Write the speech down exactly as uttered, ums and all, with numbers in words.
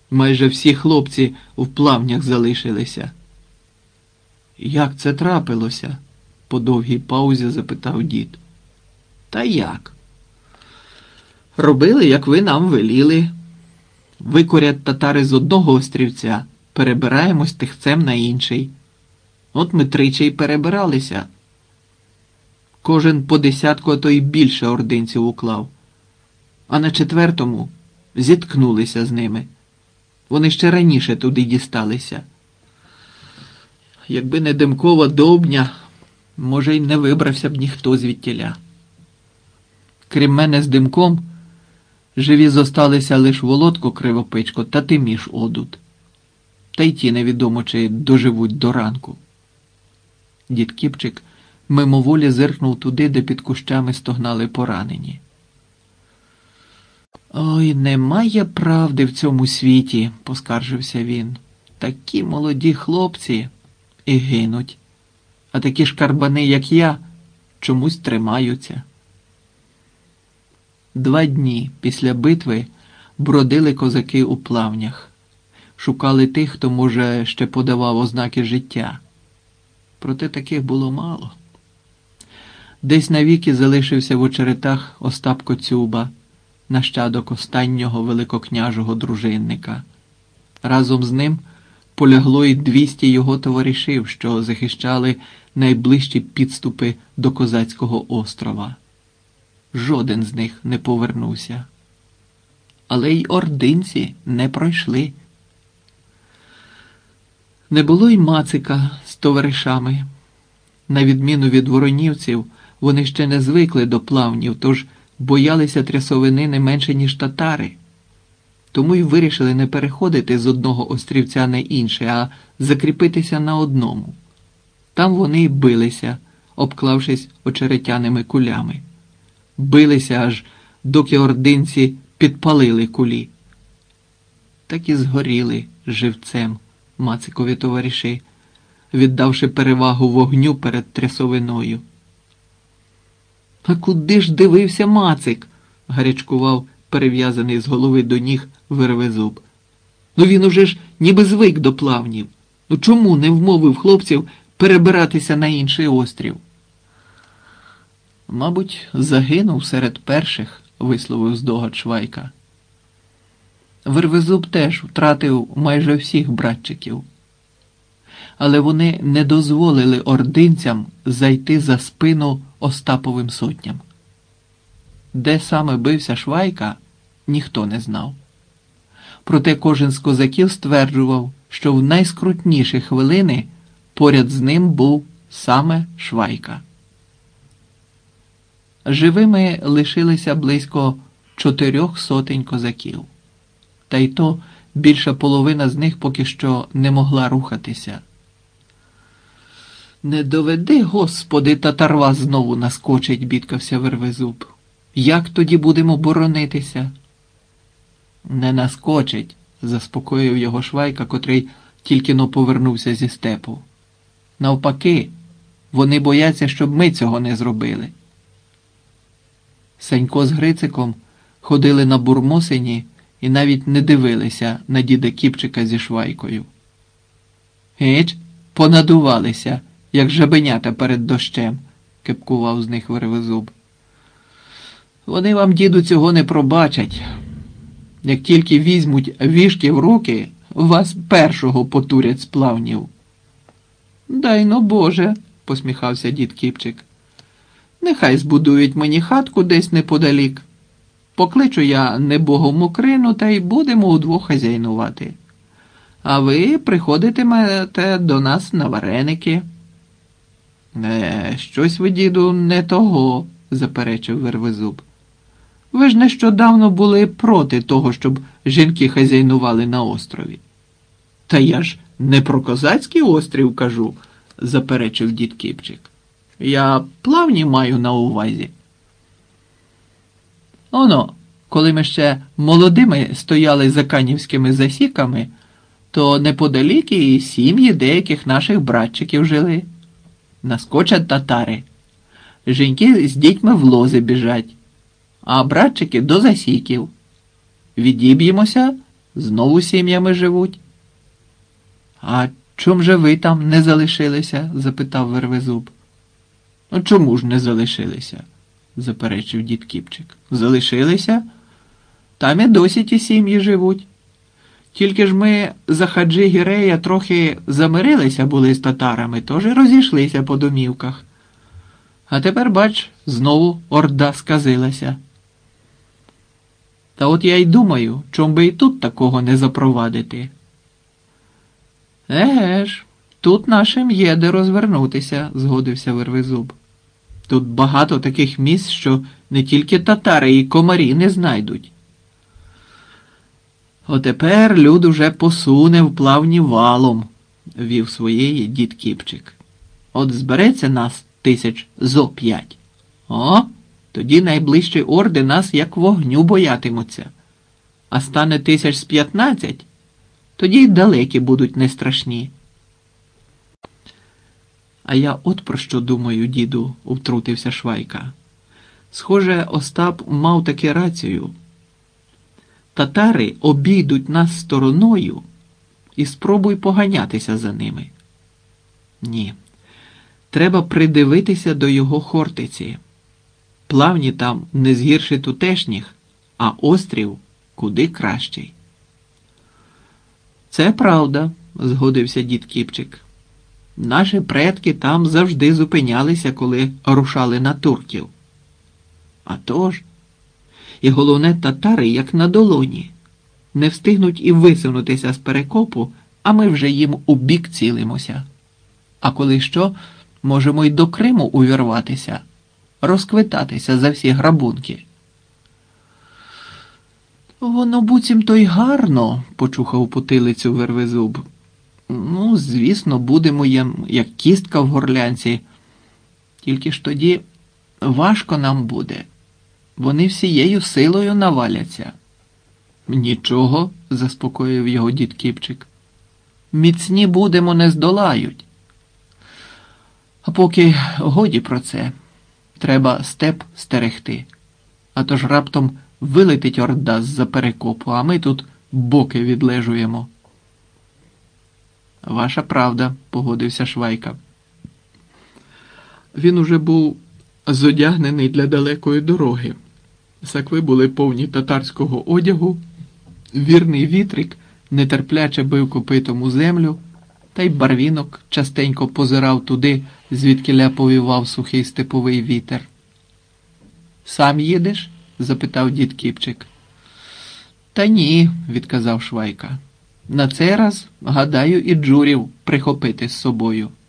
Майже всі хлопці в плавнях залишилися. Як це трапилося? По довгій паузі запитав дід. Та як? Робили, як ви нам веліли. Викорять татари з одного острівця, перебираємось тихцем на інший. От ми тричі й перебиралися. Кожен по десятку, а то й більше ординців уклав. А на четвертому зіткнулися з ними. Вони ще раніше туди дісталися. Якби не Демкова Довбня, може й не вибрався б ніхто звідтіля. Крім мене з Димком, живі зосталися лиш Володко Кривопичко та Тиміш Одут. Та й ті невідомо, чи доживуть до ранку. Дід Кіпчик мимоволі зиркнув туди, де під кущами стогнали поранені. «Ой, немає правди в цьому світі», – поскаржився він. «Такі молоді хлопці і гинуть, а такі шкарбани, як я, чомусь тримаються». Два дні після битви бродили козаки у плавнях. Шукали тих, хто, може, ще подавав ознаки життя. Проте таких було мало. Десь навіки залишився в очеретах Остап Коцюба, нащадок останнього великокняжого дружинника. Разом з ним полягло й двісті його товаришів, що захищали найближчі підступи до Козацького острова. Жоден з них не повернувся. Але й ординці не пройшли. Не було й Мацика з товаришами. На відміну від воронівців, вони ще не звикли до плавнів, тож боялися трясовини не менше, ніж татари. Тому й вирішили не переходити з одного острівця на інший, а закріпитися на одному. Там вони й билися, обклавшись очеретяними кулями. Билися, аж доки ординці підпалили кулі. Так і згоріли живцем Мацикові товариші, віддавши перевагу вогню перед трясовиною. «А куди ж дивився Мацик?» – гарячкував перев'язаний з голови до ніг Вервезуб. «Ну він уже ж ніби звик до плавнів. Ну чому не вмовив хлопців перебиратися на інший острів?» «Мабуть, загинув серед перших», – висловив здогад Швайка. Вервезуб теж втратив майже всіх братчиків. Але вони не дозволили ординцям зайти за спину Остаповим сотням. Де саме бився Швайка, ніхто не знав. Проте кожен з козаків стверджував, що в найскрутніші хвилини поряд з ним був саме Швайка. Живими лишилися близько чотирьох сотень козаків. Та й то більша половина з них поки що не могла рухатися. «Не доведи, Господи, татарва знову наскочить», – бідкався Вервезуб. «Як тоді будемо боронитися?» «Не наскочить», – заспокоїв його Швайка, котрий тільки-но повернувся зі степу. «Навпаки, вони бояться, щоб ми цього не зробили». Сенько з Грициком ходили на бурмосині і навіть не дивилися на діда Кіпчика зі Швайкою. «Геч, понадувалися, як жабенята перед дощем», – кепкував з них Вервезуб. «Вони вам, діду, цього не пробачать. Як тільки візьмуть вішки в руки, вас першого потурять з плавнів». «Дай но Боже», – посміхався дід Кіпчик. «Нехай збудують мені хатку десь неподалік. Покличу я небогу Мокрину, та й будемо удвох хазяйнувати. А ви приходитимете до нас на вареники». «Не, щось ви, діду, не того», – заперечив Вервезуб. «Ви ж нещодавно були проти того, щоб жінки хазяйнували на острові». «Та я ж не про козацький острів кажу», – заперечив дід Кіпчик. «Я плавні маю на увазі». Оно, коли ми ще молодими стояли за канівськими засіками, то неподалік і сім'ї деяких наших братчиків жили. Наскочать татари. Жінки з дітьми в лози біжать, а братчики до засіків. Відіб'ємося, Знову сім'ями живуть. А чом же ви там не залишилися? Запитав Вервезуб. Ну чому ж не залишилися? Заперечив дід Кіпчик. Залишилися? Там і досі ті сім'ї живуть. Тільки ж ми за хаджі Гірея трохи замирилися були з татарами, тож і розійшлися по домівках. А тепер, бач, знову орда сказилася. Та от я й думаю, чом би і тут такого не запровадити. Еге ж, тут нашим є де розвернутися, згодився Вервезуб. Тут багато таких місць, що не тільки татари і комарі не знайдуть. Отепер люд уже посуне в плавні валом, вів своєї дід Кіпчик. От збереться нас тисяч зо п'ять. О, тоді найближчі орди нас як вогню боятимуться. А стане тисяч з п'ятнадцять, тоді й далекі будуть не страшні. А я от про що думаю, діду, втрутився Швайка. Схоже, Остап мав таки рацію. Татари обійдуть нас стороною і спробуй поганятися за ними. Ні, треба придивитися до його Хортиці. Плавні там не згірші тутешніх, а острів куди кращий. Це правда, згодився дід Кіпчик. Наші предки там завжди зупинялися, коли рушали на турків. А тож, і головне, татари як на долоні. Не встигнуть і висунутися з перекопу, а ми вже їм у бік цілимося. А коли що, можемо й до Криму увірватися, розквитатися за всі грабунки. Воно буцімто й гарно, почухав потилицю Вервезуб. Ну, звісно, будемо їм, як кістка в горлянці. Тільки ж тоді важко нам буде. Вони всією силою наваляться. Нічого, заспокоїв його дід Кіпчик. Міцні будемо, не здолають. А поки годі про це. Треба степ стерегти. А то ж раптом вилетить орда з-за перекопу, а ми тут боки відлежуємо. Ваша правда, погодився Швайка. Він уже був зодягнений для далекої дороги. Сакви були повні татарського одягу, вірний вітрик нетерпляче бив копитом у землю, та й барвінок частенько позирав туди, звідкиля повівав сухий степовий вітер. «Сам їдеш?» – запитав дід Кіпчик. «Та ні», – відказав Швайка. «На цей раз, гадаю, і джурів прихопити з собою».